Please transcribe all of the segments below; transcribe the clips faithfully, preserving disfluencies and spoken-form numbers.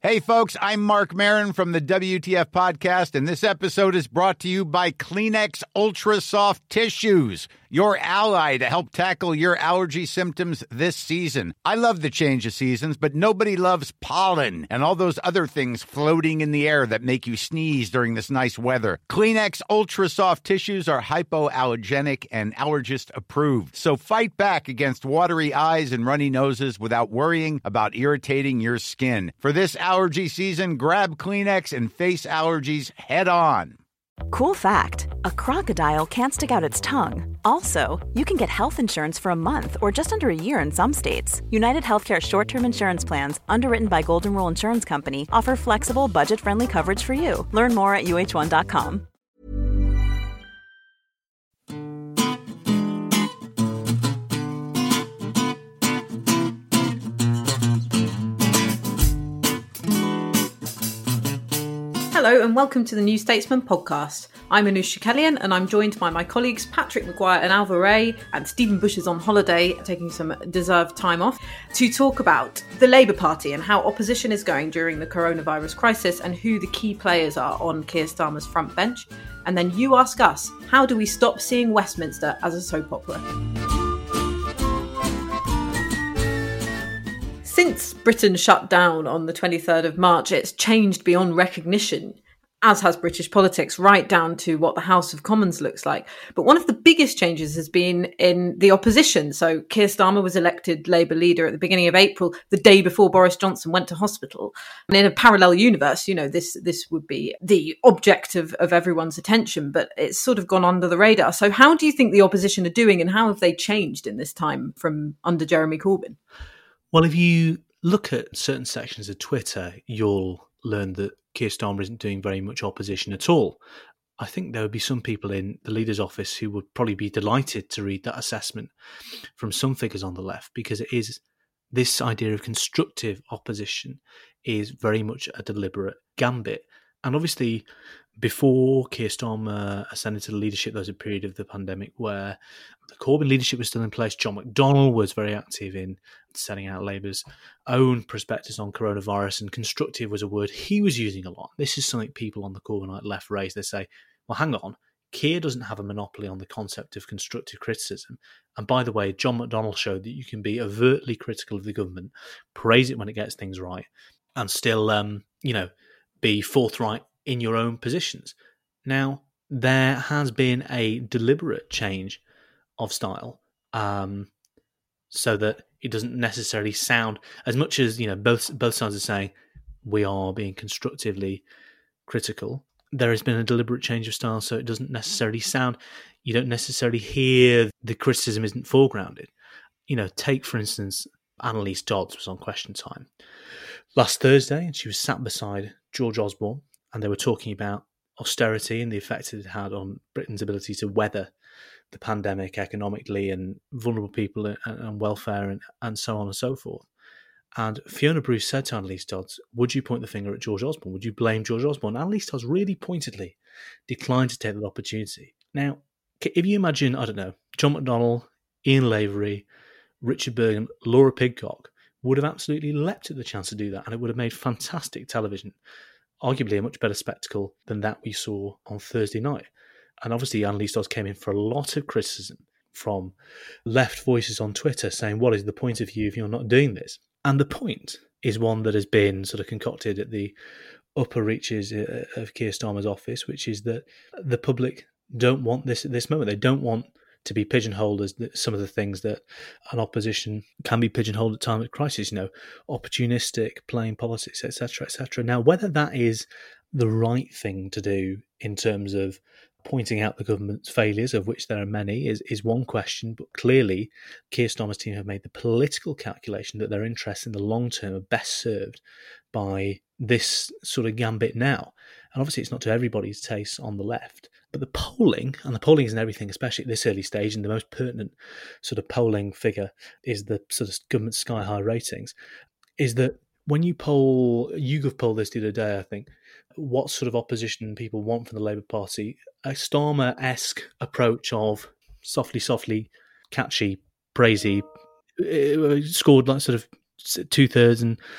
Hey, folks, I'm Mark Maron from the W T F Podcast, and this episode is brought to you by Kleenex Ultra Soft Tissues, your ally to help tackle your allergy symptoms this season. I love the change of seasons, but nobody loves pollen and all those other things floating in the air that make you sneeze during this nice weather. Kleenex Ultra Soft Tissues are hypoallergenic and allergist approved, so fight back against watery eyes and runny noses without worrying about irritating your skin. For this allergy season, grab Kleenex and face allergies head on. Cool fact, a crocodile can't stick out its tongue. Also, you can get health insurance for a month or just under a year in some states. United Healthcare short-term insurance plans, underwritten by Golden Rule Insurance Company, offer flexible, budget-friendly coverage for you. Learn more at U H one dot com. Hello and welcome to the New Statesman podcast. I'm Anoosh Chakelian and I'm joined by my colleagues Patrick Maguire and Alva Ray, and Stephen Bush is on holiday, taking some deserved time off, to talk about the Labour Party and how opposition is going during the coronavirus crisis and who the key players are on Keir Starmer's front bench. And then you ask us, how do we stop seeing Westminster as a soap opera? Since Britain shut down on the twenty-third of March, it's changed beyond recognition, as has British politics, right down to what the House of Commons looks like. But one of the biggest changes has been in the opposition. So Keir Starmer was elected Labour leader at the beginning of April, the day before Boris Johnson went to hospital. And in a parallel universe, you know, this this would be the object of, of everyone's attention, but it's sort of gone under the radar. So how do you think the opposition are doing, and how have they changed in this time from under Jeremy Corbyn? Well, if you look at certain sections of Twitter, you'll learn that Keir Starmer isn't doing very much opposition at all. I think there would be some people in the leader's office who would probably be delighted to read that assessment from some figures on the left, because it is this idea of constructive opposition is very much a deliberate gambit. And obviously, before Keir Starmer ascended to the leadership, there was a period of the pandemic where the Corbyn leadership was still in place. John McDonnell was very active in setting out Labour's own prospectus on coronavirus, and constructive was a word he was using a lot. This is something people on the Corbynite left raise. They say, well, hang on, Keir doesn't have a monopoly on the concept of constructive criticism. And by the way, John McDonnell showed that you can be overtly critical of the government, praise it when it gets things right, and still, um, you know, be forthright in your own positions. Now, there has been a deliberate change of style, um, so that it doesn't necessarily sound, as much as, you know, both both sides are saying we are being constructively critical, there has been a deliberate change of style, so it doesn't necessarily sound, you don't necessarily hear the criticism isn't foregrounded. You know, take, for instance, Annalise Dodds was on Question Time last Thursday, and she was sat beside George Osborne, and they were talking about austerity and the effect it had on Britain's ability to weather the pandemic economically and vulnerable people and, and welfare and, and so on and so forth. And Fiona Bruce said to Annalise Dodds, would you point the finger at George Osborne? Would you blame George Osborne? Annalise Dodds really pointedly declined to take that opportunity. Now, if you imagine, I don't know, John McDonnell, Ian Lavery, Richard Burgon, Laura Pidcock would have absolutely leapt at the chance to do that, and it would have made fantastic television, arguably a much better spectacle than that we saw on Thursday night. And obviously Annalise Dodds came in for a lot of criticism from left voices on Twitter saying, what is the point of you if you're not doing this? And the point is one that has been sort of concocted at the upper reaches of Keir Starmer's office, which is that the public don't want this at this moment. They don't want to be pigeonholed as the, some of the things that an opposition can be pigeonholed at times of crisis, you know, opportunistic, playing politics, et cetera, et cetera. Now, whether that is the right thing to do in terms of pointing out the government's failures, of which there are many, is, is one question. But clearly, Keir Starmer's team have made the political calculation that their interests in the long term are best served by this sort of gambit now. And obviously, it's not to everybody's taste on the left. But the polling, and the polling isn't everything, especially at this early stage, and the most pertinent sort of polling figure is the sort of government sky-high ratings, is that when you poll, YouGov polled this the other day, I think, what sort of opposition people want from the Labour Party, a Starmer-esque approach of softly, softly, catchy, praisey, scored like sort of two-thirds, and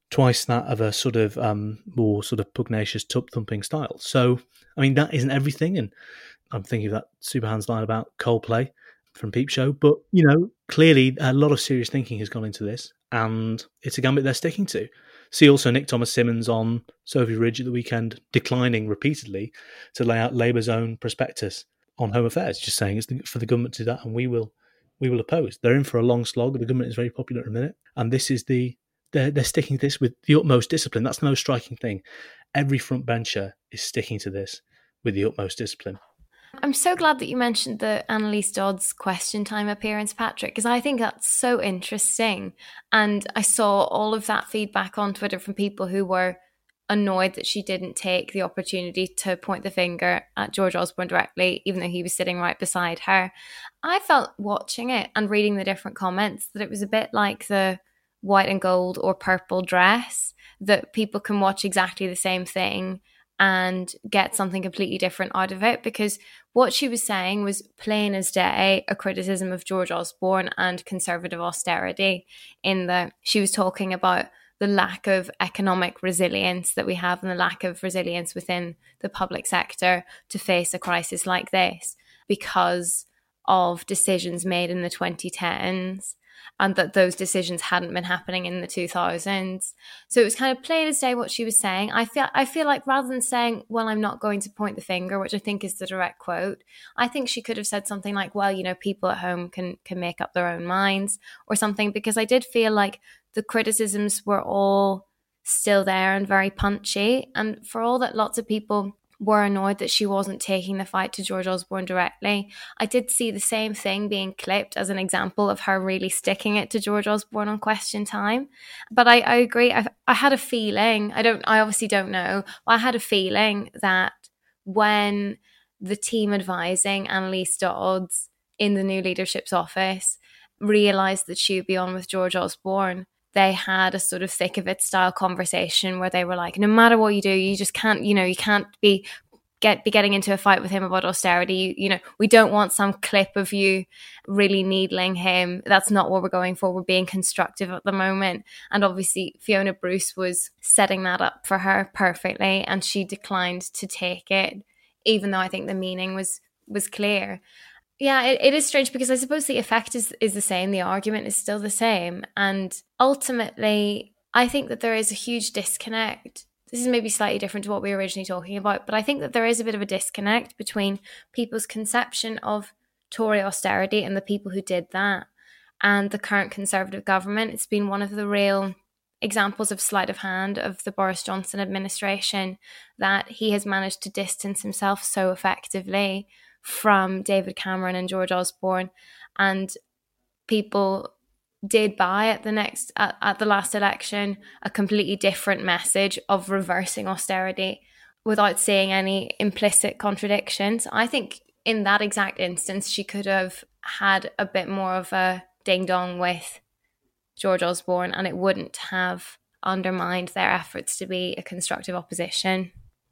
twice that of a sort of um, more sort of pugnacious tub thumping style. So, I mean, that isn't everything. And I'm thinking of that Superhands line about Coldplay from Peep Show. But, you know, clearly a lot of serious thinking has gone into this, and it's a gambit they're sticking to. See also Nick Thomas-Symonds on Sophie Ridge at the weekend declining repeatedly to lay out Labour's own prospectus on Home Affairs, just saying it's for the government to do that and we will we will oppose. They're in for a long slog. The government is very popular at the minute. And this is the, they're, they're sticking to this with the utmost discipline. That's the most striking thing. Every front bencher is sticking to this with the utmost discipline. I'm so glad that you mentioned the Annalise Dodds question time appearance, Patrick, because I think that's so interesting. And I saw all of that feedback on Twitter from people who were annoyed that she didn't take the opportunity to point the finger at George Osborne directly, even though he was sitting right beside her. I felt watching it and reading the different comments that it was a bit like the white and gold or purple dress, that people can watch exactly the same thing and get something completely different out of it, because what she was saying was plain as day a criticism of George Osborne and conservative austerity, in that she was talking about the lack of economic resilience that we have and the lack of resilience within the public sector to face a crisis like this because of decisions made in the twenty tens, and that those decisions hadn't been happening in the two thousands. So it was kind of plain as day what she was saying. I feel I feel like rather than saying, well, I'm not going to point the finger, which I think is the direct quote, I think she could have said something like, well, you know, people at home can can make up their own minds or something, because I did feel like the criticisms were all still there and very punchy. And for all that lots of people were annoyed that she wasn't taking the fight to George Osborne directly, I did see the same thing being clipped as an example of her really sticking it to George Osborne on Question Time. But I, I agree. I, I had a feeling, I don't, I obviously don't know, but I had a feeling that when the team advising Annalise Dodds in the new leadership's office realised that she would be on with George Osborne, they had a sort of thick of it style conversation where they were like, no matter what you do, you just can't, you know, you can't be get be getting into a fight with him about austerity. You, you know, we don't want some clip of you really needling him. That's not what we're going for. We're being constructive at the moment. And obviously Fiona Bruce was setting that up for her perfectly, and she declined to take it, even though I think the meaning was was clear. Yeah, it, it is strange, because I suppose the effect is, is the same. The argument is still the same. And ultimately, I think that there is a huge disconnect. This is maybe slightly different to what we were originally talking about, but I think that there is a bit of a disconnect between people's conception of Tory austerity and the people who did that and the current Conservative government. It's been one of the real examples of sleight of hand of the Boris Johnson administration, that he has managed to distance himself so effectively from David Cameron and George Osborne, and people did buy at the next at, at the last election a completely different message of reversing austerity without seeing any implicit contradictions. I think in that exact instance she could have had a bit more of a ding dong with George Osborne, and it wouldn't have undermined their efforts to be a constructive opposition.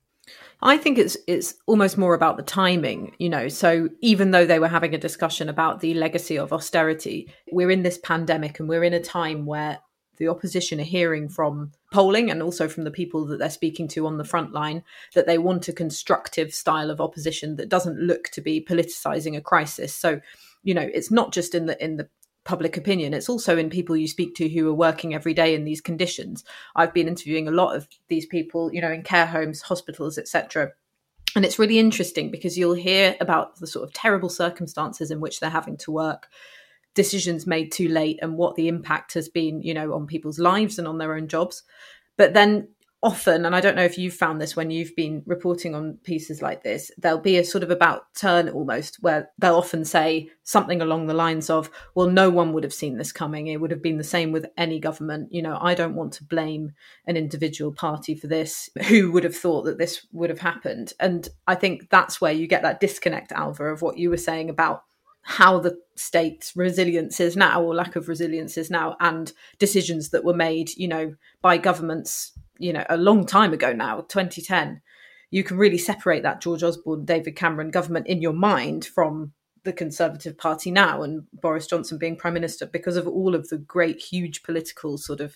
I think it's it's almost more about the timing, you know. So even though they were having a discussion about the legacy of austerity, we're in this pandemic and we're in a time where the opposition are hearing from polling and also from the people that they're speaking to on the front line that they want a constructive style of opposition that doesn't look to be politicising a crisis. So, you know, it's not just in the in the public opinion, it's also in people you speak to who are working every day in these conditions. I've been interviewing a lot of these people, you know, in care homes, hospitals, et cetera. And it's really interesting because you'll hear about the sort of terrible circumstances in which they're having to work, decisions made too late, and what the impact has been, you know, on people's lives and on their own jobs. But then often, and I don't know if you've found this when you've been reporting on pieces like this, there'll be a sort of about turn almost where they'll often say something along the lines of, well, no one would have seen this coming. It would have been the same with any government. You know, I don't want to blame an individual party for this. Who would have thought that this would have happened? And I think that's where you get that disconnect, Alva, of what you were saying about how the state's resilience is now, or lack of resilience is now, and decisions that were made, you know, by governments, you know, a long time ago now, twenty ten. You can really separate that George Osborne, David Cameron government in your mind from the Conservative Party now and Boris Johnson being Prime Minister, because of all of the great, huge political sort of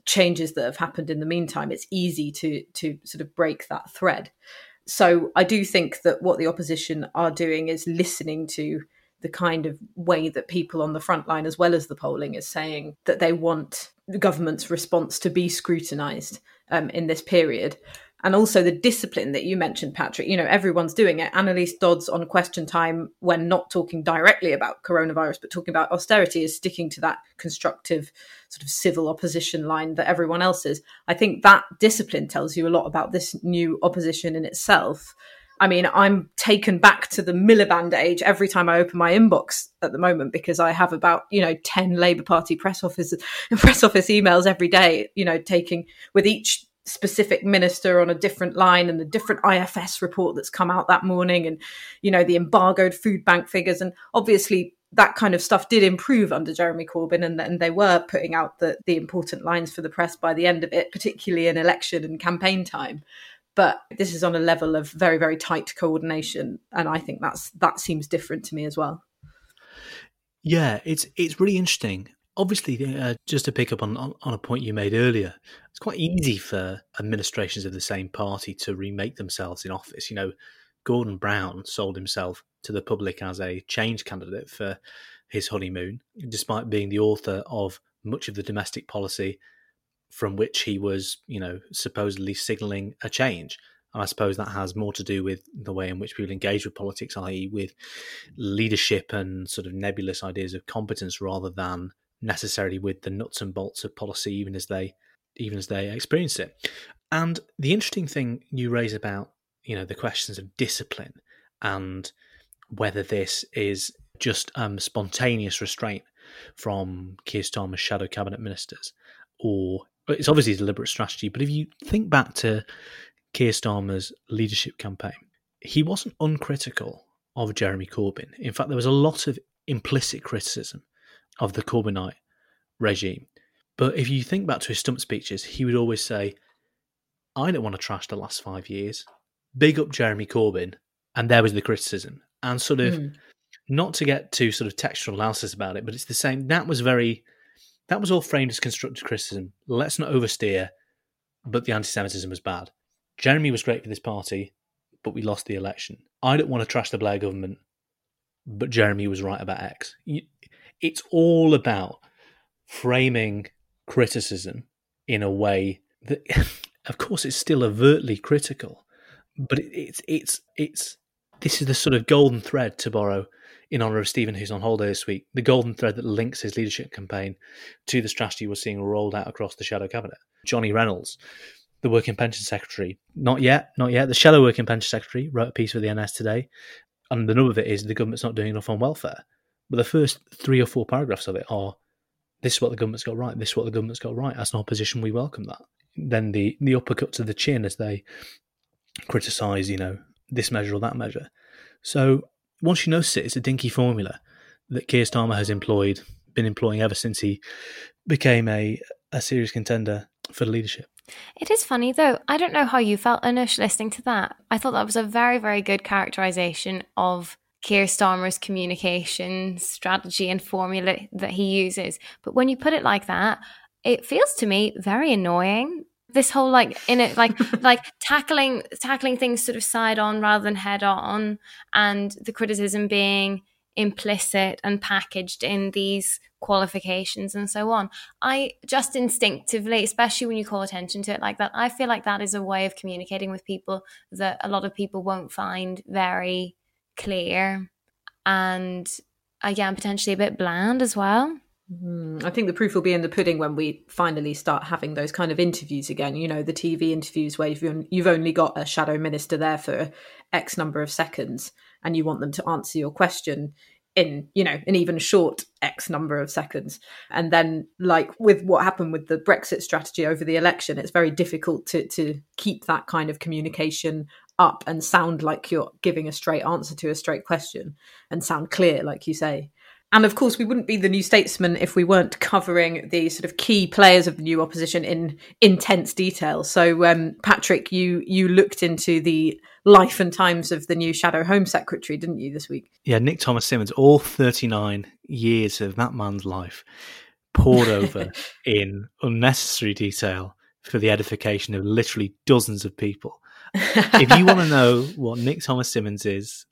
changes that have happened in the meantime, it's easy to to sort of break that thread. So I do think that what the opposition are doing is listening to the kind of way that people on the front line, as well as the polling, is saying that they want the government's response to be scrutinised um, in this period. And also the discipline that you mentioned, Patrick, you know, everyone's doing it. Annalise Dodds on Question Time, when not talking directly about coronavirus, but talking about austerity, is sticking to that constructive sort of civil opposition line that everyone else is. I think that discipline tells you a lot about this new opposition in itself. I mean, I'm taken back to the Miliband age every time I open my inbox at the moment, because I have about, you know, ten Labour Party press office press office emails every day, you know, taking with each specific minister on a different line, and the different I F S report that's come out that morning, and, you know, the embargoed food bank figures. And obviously that kind of stuff did improve under Jeremy Corbyn, and, and they were putting out the, the important lines for the press by the end of it, particularly in election and campaign time. But this is on a level of very, very tight coordination. And I think that's that seems different to me as well. Yeah, it's it's really interesting. Obviously, uh, just to pick up on, on, on a point you made earlier, it's quite easy for administrations of the same party to remake themselves in office. You know, Gordon Brown sold himself to the public as a change candidate for his honeymoon, despite being the author of much of the domestic policy from which he was, you know, supposedly signalling a change. And I suppose that has more to do with the way in which people engage with politics, that is with leadership and sort of nebulous ideas of competence, rather than necessarily with the nuts and bolts of policy, even as they even as they experience it. And the interesting thing you raise about, you know, the questions of discipline and whether this is just um, spontaneous restraint from Keir Starmer's shadow cabinet ministers, or it's obviously a deliberate strategy. But if you think back to Keir Starmer's leadership campaign, he wasn't uncritical of Jeremy Corbyn. In fact, there was a lot of implicit criticism of the Corbynite regime. But if you think back to his stump speeches, he would always say, I don't want to trash the last five years. Big up Jeremy Corbyn. And there was the criticism. And sort of, mm. not to get too sort of textual analysis about it, but it's the same. That was very, that was all framed as constructive criticism. Let's not oversteer, but the anti-Semitism was bad. Jeremy was great for this party, but we lost the election. I don't want to trash the Blair government, but Jeremy was right about X. It's all about framing criticism in a way that, of course, it's still overtly critical, but it's it's it's this is the sort of golden thread, to borrow in honour of Stephen, who's on holiday this week, the golden thread that links his leadership campaign to the strategy we're seeing rolled out across the shadow cabinet. Johnny Reynolds, the Working Pension Secretary, not yet, not yet. The shadow Working Pension Secretary wrote a piece for the N S today, and the nub of it is the government's not doing enough on welfare. But the first three or four paragraphs of it are, this is what the government's got right, this is what the government's got right. As an opposition, we welcome that. Then the, the uppercut to the chin as they criticise, you know, this measure or that measure. So once you notice it, it's a dinky formula that Keir Starmer has employed, been employing ever since he became a, a serious contender for the leadership. It is funny, though. I don't know how you felt, Anush, listening to that. I thought that was a very, very good characterisation of Keir Starmer's communication strategy and formula that he uses. But when you put it like that, it feels to me very annoying. This whole like in it like like tackling tackling things sort of side on rather than head on, and the criticism being implicit and packaged in these qualifications and so on. I just instinctively, especially when you call attention to it like that, I feel like that is a way of communicating with people that a lot of people won't find very clear, and again potentially a bit bland as well. I think the proof will be in the pudding when we finally start having those kind of interviews again. You know, the T V interviews where you've, you've only got a shadow minister there for X number of seconds and you want them to answer your question in, you know, an even short X number of seconds. And then, like with what happened with the Brexit strategy over the election, it's very difficult to to keep that kind of communication up and sound like you're giving a straight answer to a straight question and sound clear, like you say. And of course, we wouldn't be the New Statesman if we weren't covering the sort of key players of the new opposition in intense detail. So, um, Patrick, you you looked into the life and times of the new Shadow Home Secretary, didn't you, this week? Yeah, Nick Thomas Symonds, all thirty-nine years of that man's life. pored over in unnecessary detail for the edification of literally dozens of people. If you want to know what Nick Thomas Simmons'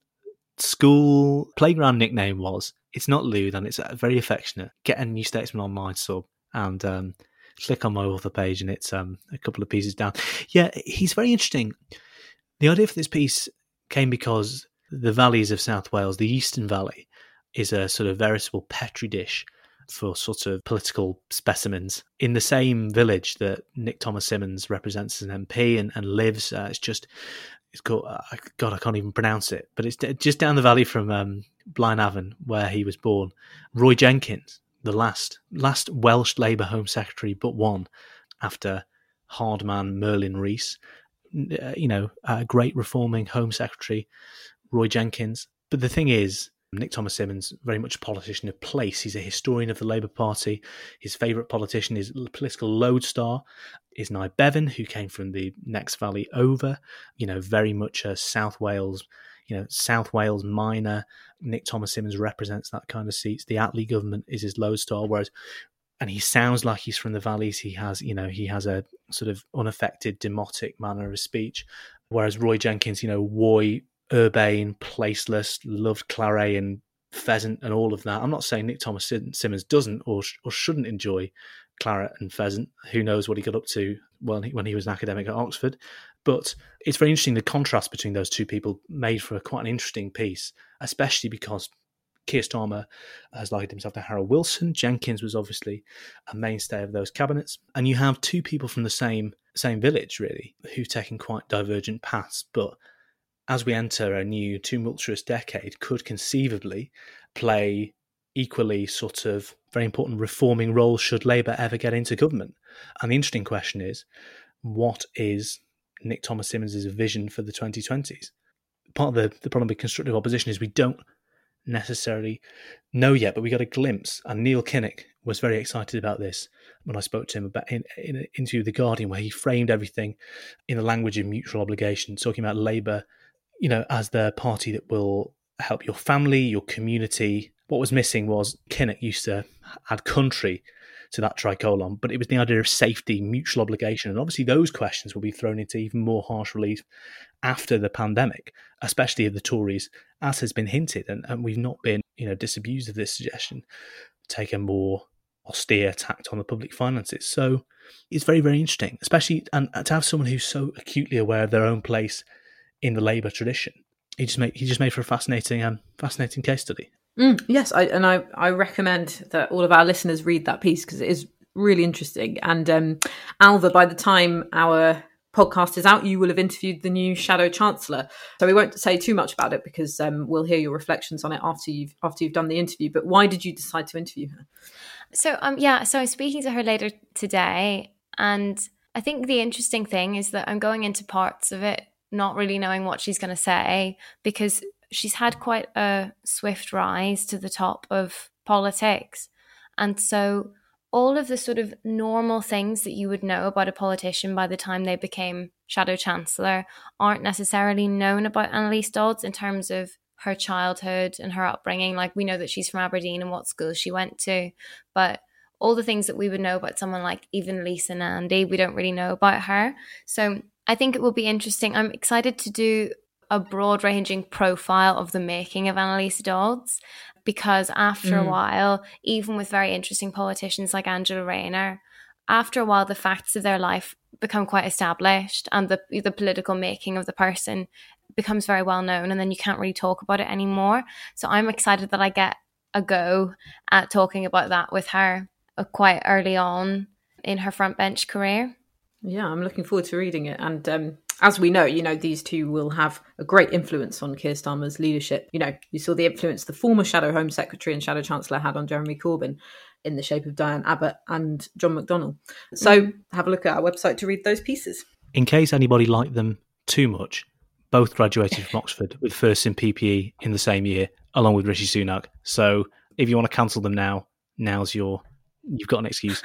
school playground nickname was, it's not lewd and it's very affectionate. Get a New Statesman Online sub and um, click on my author page, and it's um, a couple of pieces down. Yeah, he's very interesting. The idea for this piece came because the valleys of South Wales, the Eastern Valley, is a sort of veritable petri dish for sort of political specimens. In the same village that Nick Thomas Simmons represents as an M P and, and lives, uh, it's just, it's called, uh, God, I can't even pronounce it, but it's just down the valley from um, Blaenavon, where he was born. Roy Jenkins, the last last Welsh Labour Home Secretary but one, after hard man Merlin Rees, uh, you know, a great reforming Home Secretary, Roy Jenkins. But the thing is, Nick Thomas Simmons, very much a politician of place. He's a historian of the Labour Party. His favourite politician, his political lodestar, is Nye Bevan, who came from the next valley over. You know, very much a South Wales, you know, South Wales minor. Nick Thomas Simmons represents that kind of seats. The Attlee government is his lodestar, whereas, and he sounds like he's from the valleys. He has, you know, he has a sort of unaffected, demotic manner of speech, whereas Roy Jenkins, you know, Woy, urbane, placeless, loved claret and pheasant and all of that. I'm not saying Nick Thomas Simmons doesn't or or shouldn't enjoy claret and pheasant. Who knows what he got up to when he, when he was an academic at Oxford. But it's very interesting, the contrast between those two people made for quite an interesting piece, especially because Keir Starmer has likened himself to Harold Wilson. Jenkins was obviously a mainstay of those cabinets. And you have two people from the same same village, really, who've taken quite divergent paths, but as we enter a new tumultuous decade, could conceivably play equally sort of very important reforming roles should Labour ever get into government. And the interesting question is, what is Nick Thomas Simmons' vision for the twenty twenties? Part of the, the problem with constructive opposition is we don't necessarily know yet, but we got a glimpse. And Neil Kinnock was very excited about this when I spoke to him about in, in an interview with The Guardian, where he framed everything in the language of mutual obligation, talking about Labour, you know, as the party that will help your family, your community. What was missing was Kinnock used to add country to that tricolon, but it was the idea of safety, mutual obligation. And obviously those questions will be thrown into even more harsh relief after the pandemic, especially of the Tories, as has been hinted. And, and we've not been, you know, disabused of this suggestion, take a more austere tact on the public finances. So it's very, very interesting, especially and to have someone who's so acutely aware of their own place in the Labour tradition. He just made he just made for a fascinating um fascinating case study. Mm, yes, I, and I, I recommend that all of our listeners read that piece because it is really interesting. And um, Ailbhe, by the time our podcast is out, you will have interviewed the new Shadow Chancellor. So we won't say too much about it because um, we'll hear your reflections on it after you've after you've done the interview. But why did you decide to interview her? So um yeah, so I'm speaking to her later today, and I think the interesting thing is that I'm going into parts of it not really knowing what she's going to say, because she's had quite a swift rise to the top of politics. And so all of the sort of normal things that you would know about a politician by the time they became Shadow Chancellor aren't necessarily known about Annalise Dodds in terms of her childhood and her upbringing. Like, we know that she's from Aberdeen and what school she went to, but all the things that we would know about someone like even Lisa Nandy, we don't really know about her. So I think it will be interesting. I'm excited to do a broad-ranging profile of the making of Annalise Dodds, because after mm. a while, even with very interesting politicians like Angela Rayner, after a while the facts of their life become quite established and the the political making of the person becomes very well known, and then you can't really talk about it anymore. So I'm excited that I get a go at talking about that with her uh, quite early on in her front bench career. Yeah, I'm looking forward to reading it. And um, as we know, you know, these two will have a great influence on Keir Starmer's leadership. You know, you saw the influence the former Shadow Home Secretary and Shadow Chancellor had on Jeremy Corbyn in the shape of Diane Abbott and John McDonnell. So mm. have a look at our website to read those pieces. In case anybody liked them too much, both graduated from Oxford with firsts in P P E in the same year, along with Rishi Sunak. So if you want to cancel them now, now's your, you've got an excuse.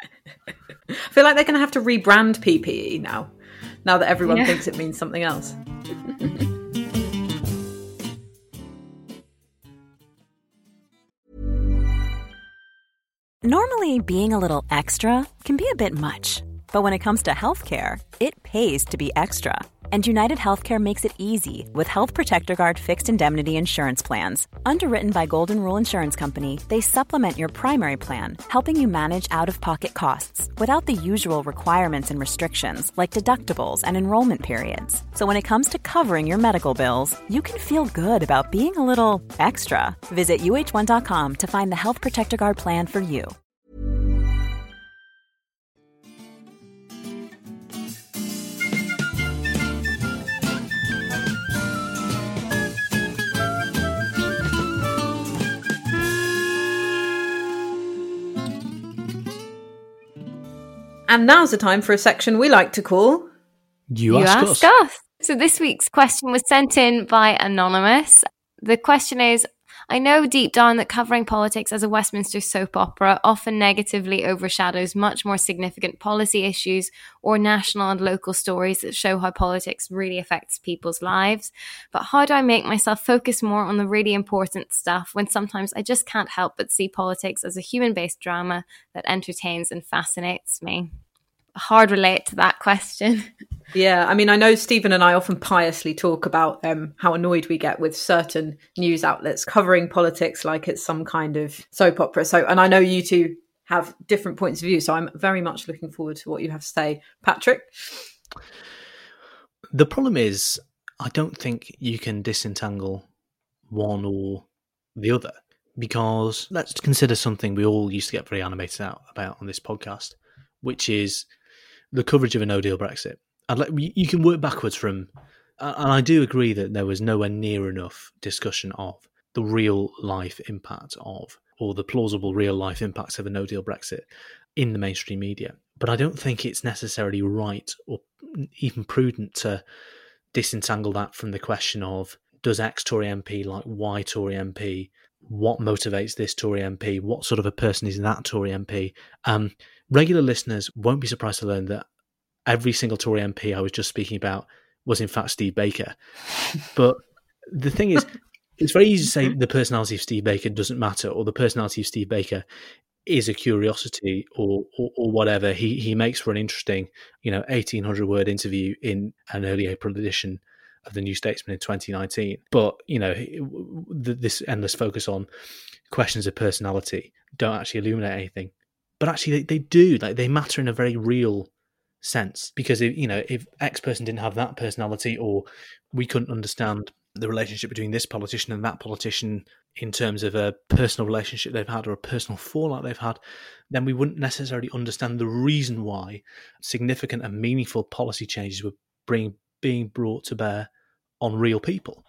I feel like they're going to have to rebrand P P E now, now that everyone yeah. thinks it means something else. Normally, Normally, being a little extra can be a bit much. But when it comes to healthcare, it pays to be extra. And United Healthcare makes it easy with Health Protector Guard fixed indemnity insurance plans. Underwritten by Golden Rule Insurance Company, they supplement your primary plan, helping you manage out-of-pocket costs without the usual requirements and restrictions like deductibles and enrollment periods. So when it comes to covering your medical bills, you can feel good about being a little extra. Visit U H one dot com to find the Health Protector Guard plan for you. And now's the time for a section we like to call You, You ask, Ask us. Us. So this week's question was sent in by Anonymous. The question is, I know deep down that covering politics as a Westminster soap opera often negatively overshadows much more significant policy issues or national and local stories that show how politics really affects people's lives. But how do I make myself focus more on the really important stuff when sometimes I just can't help but see politics as a human-based drama that entertains and fascinates me? Hard relate to that question. Yeah, I mean, I know Stephen and I often piously talk about um, how annoyed we get with certain news outlets covering politics like it's some kind of soap opera. So, and I know you two have different points of view, so I'm very much looking forward to what you have to say. Patrick? The problem is, I don't think you can disentangle one or the other, because let's consider something we all used to get very animated out about on this podcast, which is the coverage of a no-deal Brexit. I'd like, you can work backwards from, and I do agree that there was nowhere near enough discussion of the real-life impact of, or the plausible real-life impacts of a no-deal Brexit in the mainstream media. But I don't think it's necessarily right or even prudent to disentangle that from the question of, does X Tory M P like Y Tory M P? What motivates this Tory M P? What sort of a person is that Tory M P? Um, regular listeners won't be surprised to learn that every single Tory M P I was just speaking about was in fact Steve Baker. But the thing is, it's very easy to say the personality of Steve Baker doesn't matter, or the personality of Steve Baker is a curiosity, or or, or whatever. He he makes for an interesting, you know, eighteen hundred word interview in an early April edition of the New Statesman in twenty nineteen. But, you know, this endless focus on questions of personality don't actually illuminate anything. But actually they, they do, like they matter in a very real sense, because if, you know, if X person didn't have that personality, or we couldn't understand the relationship between this politician and that politician in terms of a personal relationship they've had or a personal fallout they've had, then we wouldn't necessarily understand the reason why significant and meaningful policy changes were bring, being brought to bear on real people.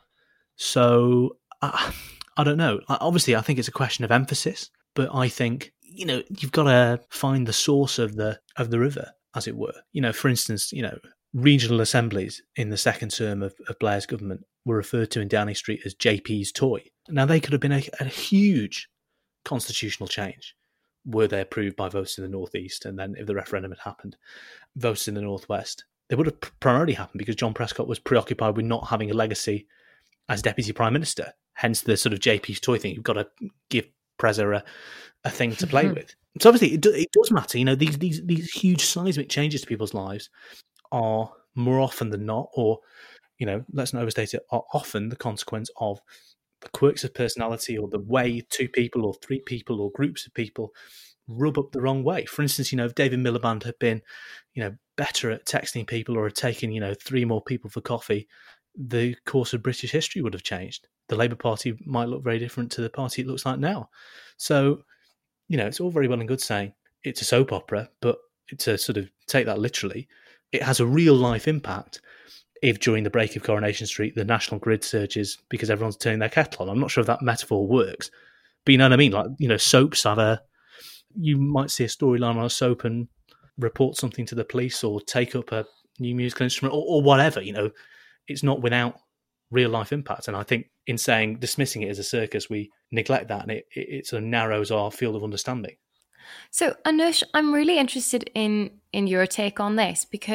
So uh, I don't know. Obviously, I think it's a question of emphasis, but I think, you know, you've got to find the source of the of the river, as it were. You know, for instance, you know, regional assemblies in the second term of, of Blair's government were referred to in Downing Street as J P's toy. Now, they could have been a, a huge constitutional change were they approved by voters in the North East, and then if the referendum had happened, voters in the North West. They would have primarily happened because John Prescott was preoccupied with not having a legacy as Deputy Prime Minister. Hence the sort of J P's toy thing. You've got to give Preza a, a thing to play with. So obviously it, do, it does matter. You know, these, these these huge seismic changes to people's lives are more often than not, or, you know, let's not overstate it, are often the consequence of the quirks of personality, or the way two people or three people or groups of people rub up the wrong way. For instance, you know, if David Miliband had been, you know, better at texting people, or had taken, you know, three more people for coffee, the course of British history would have changed. The Labour Party might look very different to the party it looks like now. So, you know, it's all very well and good saying it's a soap opera, but to sort of take that literally, it has a real life impact if during the break of Coronation Street, the national grid surges because everyone's turning their kettle on. I'm not sure if that metaphor works, but you know what I mean? Like, you know, soaps have a, you might see a storyline on a soap and report something to the police, or take up a new musical instrument, or, or whatever. You know, it's not without real life impact. And I think in saying, dismissing it as a circus, we neglect that, and it, it, it sort of narrows our field of understanding. So, Anush, I'm really interested in in your take on this, because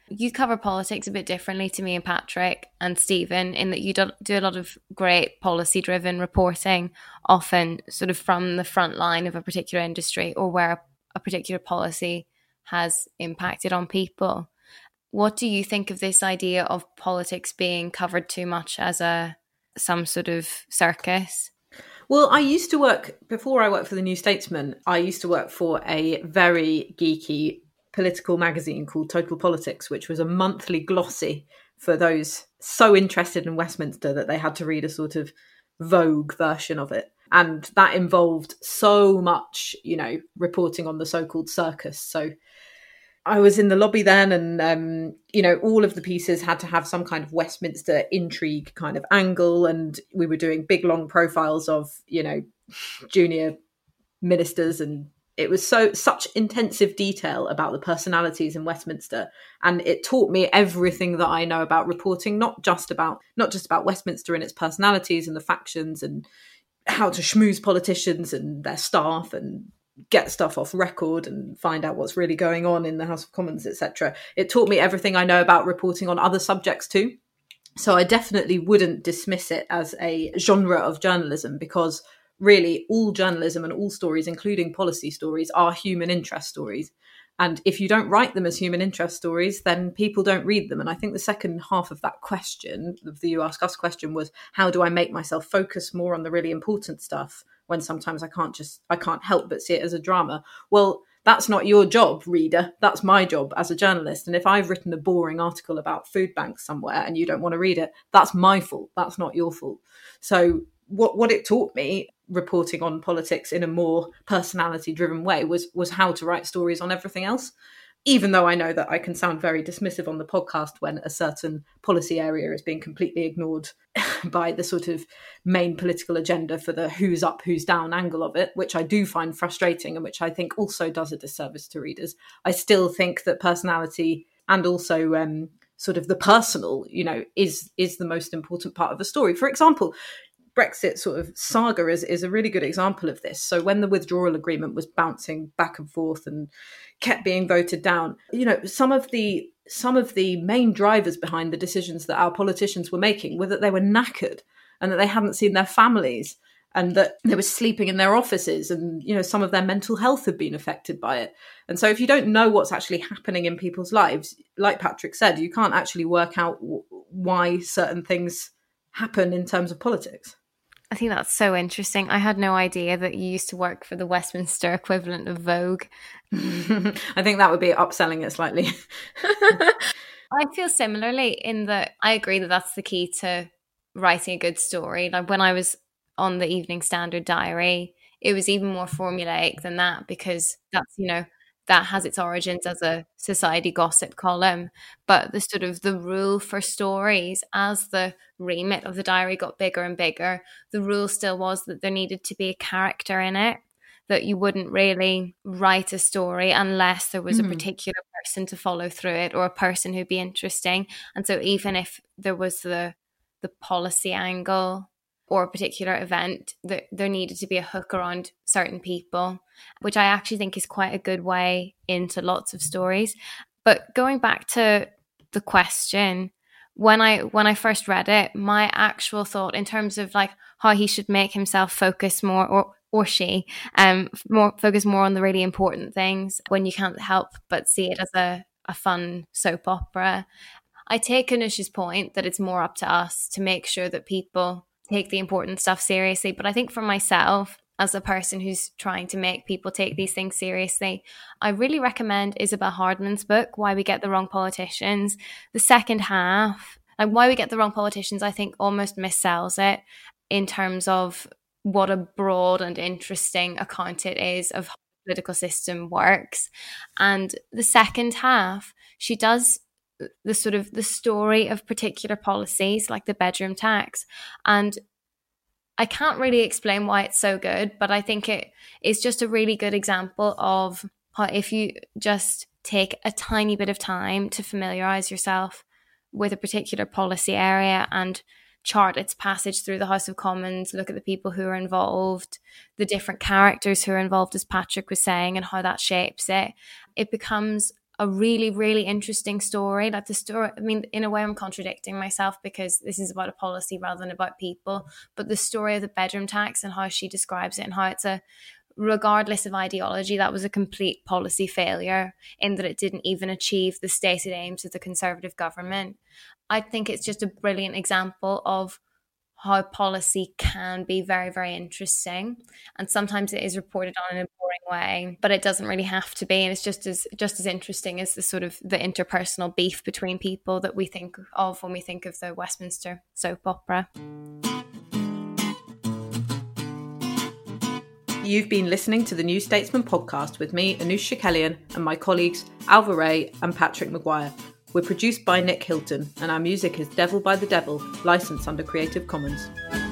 You cover politics a bit differently to me and Patrick and Stephen, in that you do, do a lot of great policy-driven reporting, often sort of from the front line of a particular industry or where a, a particular policy has impacted on people. What do you think of this idea of politics being covered too much as a some sort of circus? Well, I used to work, before I worked for the New Statesman, I used to work for a very geeky political magazine called Total Politics, which was a monthly glossy for those so interested in Westminster that they had to read a sort of Vogue version of it. And that involved so much, you know, reporting on the so-called circus. So I was in the lobby then, and, um, you know, all of the pieces had to have some kind of Westminster intrigue kind of angle. And we were doing big, long profiles of, you know, junior ministers, and it was so such intensive detail about the personalities in Westminster, and it taught me everything that I know about reporting, not just about not just about Westminster and its personalities and the factions and how to schmooze politicians and their staff and get stuff off record and find out what's really going on in the House of Commons, et cetera. It taught me everything I know about reporting on other subjects too. So I definitely wouldn't dismiss it as a genre of journalism, because really all journalism and all stories, including policy stories, are human interest stories. And if you don't write them as human interest stories, then people don't read them. And I think the second half of that question, of the You Ask Us question, was how do I make myself focus more on the really important stuff when sometimes I can't just, I can't help but see it as a drama? Well, that's not your job, reader. That's my job as a journalist. And if I've written a boring article about food banks somewhere and you don't want to read it, that's my fault. That's not your fault. So what what it taught me, reporting on politics in a more personality driven way, was was how to write stories on everything else. Even though I know that I can sound very dismissive on the podcast when a certain policy area is being completely ignored by the sort of main political agenda for the who's up, who's down angle of it, which I do find frustrating and which I think also does a disservice to readers. I still think that personality and also um, sort of the personal, you know, is is the most important part of a story. For example, Brexit sort of saga is, is a really good example of this. So when the withdrawal agreement was bouncing back and forth and kept being voted down, you know, some of the some of the main drivers behind the decisions that our politicians were making were that they were knackered and that they hadn't seen their families and that they were sleeping in their offices, and, you know, some of their mental health had been affected by it. And so if you don't know what's actually happening in people's lives, like Patrick said, you can't actually work out w- why certain things happen in terms of politics. I think that's so interesting. I had no idea that you used to work for the Westminster equivalent of Vogue. I think that would be upselling it slightly. I feel similarly in that I agree that that's the key to writing a good story. Like when I was on the Evening Standard Diary, it was even more formulaic than that, because that's, you know, that has its origins as a society gossip column. But the sort of the rule for stories, as the remit of the diary got bigger and bigger, the rule still was that there needed to be a character in it, that you wouldn't really write a story unless there was mm. a particular person to follow through it, or a person who'd be interesting. And so even if there was the the policy angle or a particular event, that there needed to be a hook around certain people, which I actually think is quite a good way into lots of stories. But going back to the question, when I when I first read it, my actual thought in terms of like how he should make himself focus more, or or she, um, more focus more on the really important things when you can't help but see it as a, a fun soap opera. I take Anush's point that it's more up to us to make sure that people take the important stuff seriously. But I think for myself, as a person who's trying to make people take these things seriously, I really recommend Isabel Hardman's book, Why We Get the Wrong Politicians. The second half, like Why We Get the Wrong Politicians, I think almost missells it in terms of what a broad and interesting account it is of how the political system works. And the second half, she does the sort of the story of particular policies like the bedroom tax. And I can't really explain why it's so good, but I think it is just a really good example of how if you just take a tiny bit of time to familiarize yourself with a particular policy area and chart its passage through the House of Commons, look at the people who are involved, the different characters who are involved, as Patrick was saying, and how that shapes it, it becomes a really, really interesting story. Like the story, I mean, in a way I'm contradicting myself because this is about a policy rather than about people, but the story of the bedroom tax and how she describes it and how it's a, regardless of ideology, that was a complete policy failure in that it didn't even achieve the stated aims of the Conservative government. I think it's just a brilliant example of how policy can be very, very interesting. And sometimes it is reported on in a boring way, but it doesn't really have to be. And it's just as just as interesting as the sort of the interpersonal beef between people that we think of when we think of the Westminster soap opera. You've been listening to the New Statesman podcast with me, Anoosh Chakelian, and my colleagues Alva Ray and Patrick Maguire. We're produced by Nick Hilton, and our music is Devil by the Devil, licensed under Creative Commons.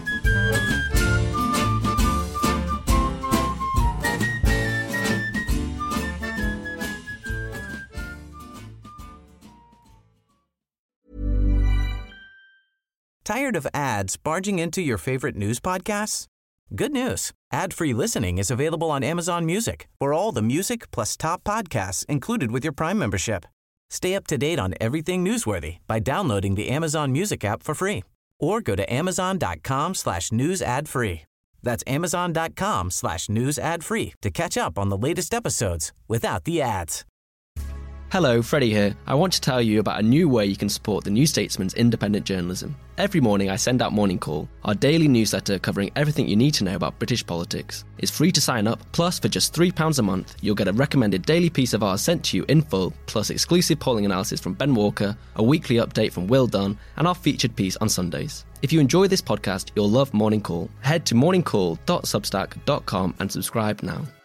Tired of ads barging into your favorite news podcasts? Good news. Ad-free listening is available on Amazon Music for all the music plus top podcasts included with your Prime membership. Stay up to date on everything newsworthy by downloading the Amazon Music app for free or go to amazon.com slash news ad free. That's amazon.com slash news ad free to catch up on the latest episodes without the ads. Hello, Freddie here. I want to tell you about a new way you can support the New Statesman's independent journalism. Every morning I send out Morning Call, our daily newsletter covering everything you need to know about British politics. It's free to sign up, plus for just three pounds a month, you'll get a recommended daily piece of ours sent to you in full, plus exclusive polling analysis from Ben Walker, a weekly update from Will Dunn, and our featured piece on Sundays. If you enjoy this podcast, you'll love Morning Call. Head to morning call dot substack dot com and subscribe now.